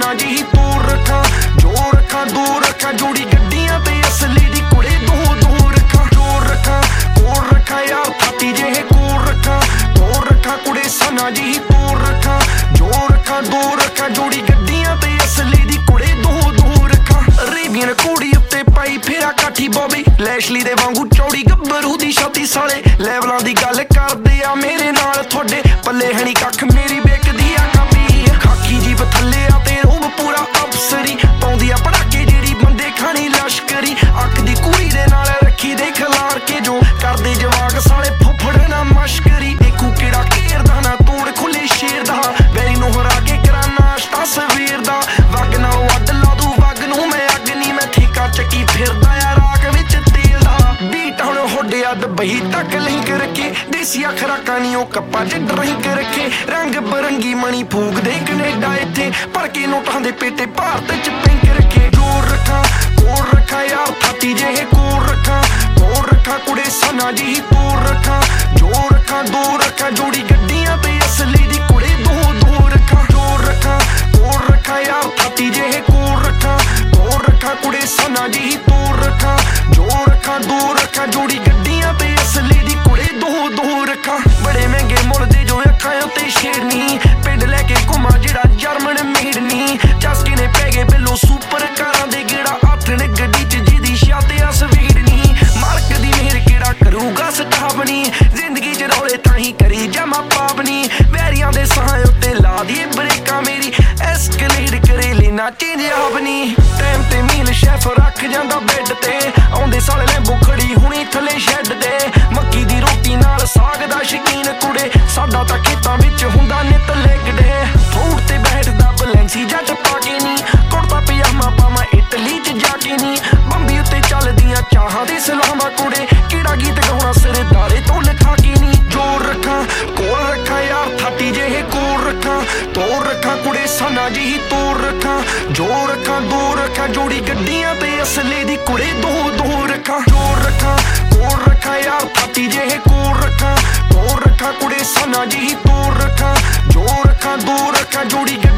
ਸਨਾ ਜਿਹੀ ਤੋਰ ਰੱਖਾਂ ਜੋ ਰੱਖਾਂ ਦੂਰ ਰੱਖਾਂ ਜੋੜੀ ਗੱਡੀਆਂ ਤੇ ਅਸਲੀ ਦੀ ਕੁੜੇ ਦੋ ਰੱਖਾਂ ਜੋਰ ਰੱਖਾਂ ਕੋਲ ਰੱਖਾਂ ਯਾਰ ਫਾਟੀ ਜਿਹੇ ਕੋਲ ਰੱਖਾਂ ਤੋਰ ਰੱਖਾਂ ਕੁੜੇ ਸਨਾ ਜਿਹੀ ਤੋਰ ਰੱਖਾਂ ਜੋ ਰੱਖਾਂ ਦੋ ਰੱਖਾਂ ਜੋੜੀ ਗੱਡੀਆਂ ਤੇ ਅਸਲੀ ਦੀ ਕੁੜੇ ਦੋ ਰੱਖਾਂ ਅਰੇਬੀਅਨ ਕੁੜੀ ਉੱਤੇ ਪਾਈ ਫੇਰਾ ਕਾਠੀ ਬੋਬੀ ਲੈਸ਼ਲੀ ਦੇ ਵਾਂਗੂ ਚੌੜੀ ਗੱਭਰੂ ਦੀ ਛਾਤੀ ਸਾਲੇ ਲੈਵਲਾਂ ਦੀ ਗੱਲ ਕਰਦੇ ਆ ਮੇਰੇ ਨਾਲ ਤੁਹਾਡੇ ਪੱਲੇ ਹਣੀ ਕੱਖ ਮੇਰੀ ਵੇਖਦੀ ਆ ਕਾਪੀ ਖਾਕੀ ਜੀਪ ਥੱਲੇ ਆ ਤੇ ਰੂਬ ਪੂਰਾ ਅਫਸਰੀ ਪਾਉਂਦੀ ਆ ਪੜਾਕੇ ਜਿਹੜੀ ਬੰਦੇ ਖਾਣੀ ਲਸ਼ਕਰੀ ਅੱਖ ਦੀ ਕੁੜੀ ਦੇ ਨਾਲ ਰੱਖੀ ਦੇ ਖਿਲਾਰ ਕੇ ਜੋ ਕਰਦੇ ਜਵਾਕ ਸਾਲੇ ਫੁੱਫੜ ਨਾ ਮਸ਼ਕਰੀ ਦੇਖੂ ਕਿਹੜਾ ਘੇਰਦਾ ਨਾ ਤੋੜ ਖੁੱਲੇ ਸ਼ੇਰ ਦਾ ਵੈਰੀ ਨੂੰ ਹਰਾ ਕੇ ਕਰਾਂ ਨਾਸ਼ਤਾ ਸਵੇਰ ਦਾ ਵਗ ਨਾ ਵੱਢ ਲਾ ਦੂ ਵਗ ਨੂੰ ਮੈਂ ਅੱਗ ਨੀ ਮੈਂ ਠੇਕਾ ਚੱਕੀ ਫਿਰਦਾ ਆ ਰਾਖ ਵਿੱਚ ਤੇਲ ਦਾ ਬੀਟ ਹੁਣ ਹੋਡਿਆ ਦੁਬਈ ਤੱਕ ਲਿੰਕ ਰੱਖੇ ਦੇਸੀ ਖੁਰਾਕਾਂ ਨੀ ਉਹ ਕੱਪਾਂ 'ਚ ਡਰਿੰਕ ਰੱਖੇ ਰੰਗ ਬਰੰਗੀ ਮਣੀ ਫੂਕਦੇ ਕੈਨੇਡਾ ਇੱਥੇ ਭਰ ਕੇ ਨੋਟਾਂ ਦੇ ਪੇਟੇ ਭਾਰਤ 'ਚ ਪਿੰਕ ਰੱਖੇ ਜੋਰ ਰੱਖਾਂ ਕੋਲ ਰੱਖਾਂ ਯਾਰ ਫਾਟੀ ਜਿਹੇ ਕੋਲ ਰੱਖਾਂ ਤੋਰ ਰੱਖਾਂ ਕੁੜੇ ਸਨਾ ਜਿਹੀ ਤੋਰ ਰੱਖਾਂ ਜੋ ਰੱਖਾਂ ਦੋ ਰੱਖਾਂ ਜੋੜੀ ਗੱਡੀਆਂ ਤੇ ਅਸਲੀ ਦੀ ਕੁੜੇ ਦੋ ਰੱਖਾਂ ਜੋਰ ਰੱਖਾਂ ਕੋਲ ਰੱਖਾਂ ਯਾਰ ਫਾਟੀ ਜਿਹੇ ਕੋਲ ਰੱਖਾਂ ਤੋਰ ਰੱਖਾਂ ਕੁੜੇ ਸਨਾ ਜਿਹੀ ਤੋਰ ਰੱਖਾਂ ਜੋ ਰੱਖਾਂ ਦੋ ਰੱਖਾਂ ਜੋੜੀ ਗੱਡੀਆਂ ਤੇ ਅਸਲੀ ਦੀ ਕੁੜੇ ਦੋ ਰੱਖਾਂ ਬੜੇ ਮਹਿੰਗੇ ਮੁੱਲ ਦੇ ਜੋ ਅੱਖਾਂ ਉੱਤੇ ਸ਼ੇਰਨੀ ਪਿੰਡ ਲੈ ਕੇ ਘੁੰਮਾ ਜਿਹੜਾ ਜਰਮਨ ਮੇਡ ਨੀ ਚਸਕੇ ਨੇ ਪੈ ਗਏ ਬਿੱਲੋ ਸੁਪਰ ਕਾਰਾਂ ਦੇ ਗੇੜਾ ਆਥਣ ਗੱਡੀ 'ਚ ਜਿਹਦੀ ਛੱਤ ਆ ਸਵੀਡ ਨੀ ਮਾਲਕ ਦੀ ਮਿਹਰ ਕਿਹੜਾ ਕਰੂਗਾ ਸਟਾਪਣੀ ਜ਼ਿੰਦਗੀ 'ਚ ਰੌਲੇ ਤਾਂ ਹੀ ਕਰੀ ਜਮਾ ਪਾਪਣੀ ਵੈਰੀਆਂ ਦੇ ਸਾਹ ਉੱਤੇ ਲਾ ਦੀਏ ਬ੍ਰੇਕਾਂ ਮੇਰੀ ਐਸਕਲੇਟ ਕਰੇ ਲੈਣਾ ਚੇਂਜ ਆਪਣੀ ਟਾਈਮ ਤੇ ਮੀਲ ਸ਼ੈਫ ਰੱਖ ਜਾਂਦਾ ਬੈੱਡ ਤੇ ਆਉਂਦੇ ਸਾਲੇ ਲੈਂਬੋ ਖੜੀ ਹੁਣੀ ਥੱਲੇ ਸ਼ੈੱਡ ਦੇ ਮੱਕੀ ਦੀ ਰੋਟੀ ਨਾਲ ਸਾਗ ਦਾ ਸ਼ਕੀਨ ਕੁੜੇ ਸਾਡਾ ਤਾਂ ਖੇਤਾਂ ਵਿੱਚ ਹੁੰਦਾ ਨਿੱਤ ਲੈਗ ਡੇ ਫੂਡ ਤੇ ਬੈਠਦਾ ਬਲੈਂਸੀ ਜੱਟ ਪਾ ਕੇ ਨੀ ਕੁੜਤਾ ਪਜਾਮਾ ਪਾਵਾਂ ਇਟਲੀ 'ਚ ਜਾ ਕੇ ਨੀ ਬੰਬੀ ਉੱਤੇ ਚੱਲਦੀਆਂ ਚਾਹਾਂ ਦੇ ਸਲਾਮਾਂ ਕੁੜੇ ਕਿਹੜਾ ਗੀਤ ਗਾਉਣਾ ਸਰਦਾਰੇ ਤੋਂ ਲਿਖਾ ਕੇ ਨੀ ਜੋਰ ਰੱਖਾਂ ਕੋਲ ਰੱਖਾਂ ਯਾਰ ਫਾਟੀ ਜਿਹੇ ਕੋਲ ਰੱਖਾਂ ਤੋਰ ਰੱਖਾਂ ਕੁੜੇ ਸਨਾ ਜਿਹੀ ਤੋਰ ਰੱਖਾਂ ਜੋ ਰੱਖਾਂ ਦੋ ਰੱਖਾਂ ਜੋੜੀ ਗੱਡੀਆਂ ਤੇ ਅਸਲੇ ਦੀ ਕੁੜੇ ਦੋ ਰੱਖਾਂ ਜੋਰ ਰੱਖਾਂ ਕੋਲ ਰੱਖਾਂ ਯਾਰ ਫਾਟੀ ਜਿਹੇ ਕੋਲ ਰੱਖਾਂ ਤੋਰ ਰੱਖਾਂ ਕੁੜੇ ਸਨਾ ਜਿਹੀ ਤੋਰ ਰੱਖਾਂ ਜੋ ਰੱਖਾਂ ਦੋ ਰੱਖਾਂ ਜੋੜੀ